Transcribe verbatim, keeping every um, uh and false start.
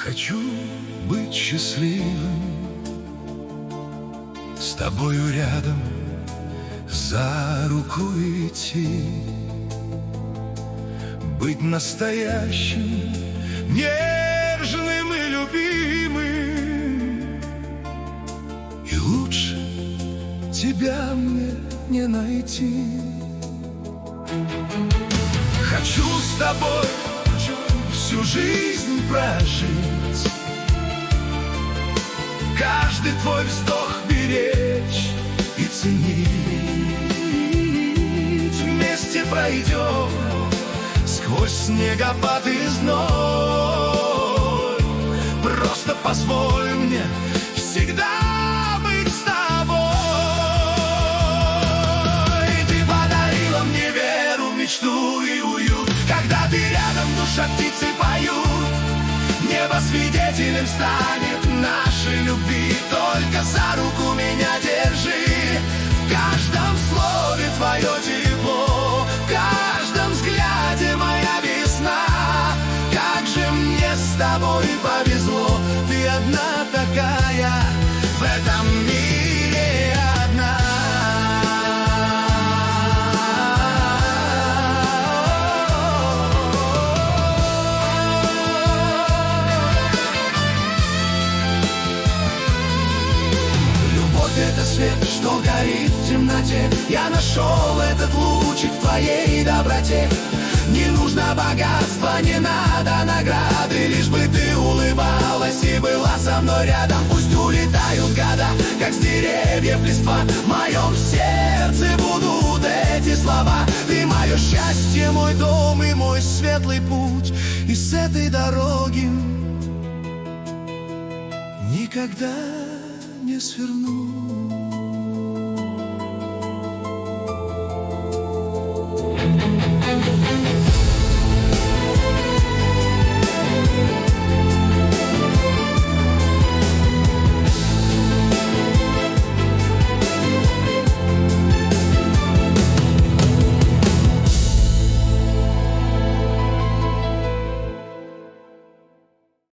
Хочу быть счастливым, с тобою рядом, за руку идти, быть настоящим, нежным и любимым. И лучше тебя мне не найти. Хочу с тобой всю жизнь прожить, каждый твой вздох беречь и ценить. Вместе пройдем сквозь снегопад и зной. Просто позволь мне всегда быть с тобой. Ты подарила мне веру, мечту и уют. Когда ты рядом, душа птицы поют. Небо свидетелем станет нашей любви. Только за руку меня держи. В каждом слове твое тепло, в каждом взгляде моя весна. Как же мне с тобой повезло. Ты одна такая в этом мире, одна. Это свет, что горит в темноте. Я нашел этот лучик в твоей доброте. Не нужно богатства, не надо награды, лишь бы ты улыбалась и была со мной рядом. Пусть улетают года, как с деревьев листва. В моем сердце будут эти слова. Ты мое счастье, мой дом и мой светлый путь. И с этой дороги никогда не сверну.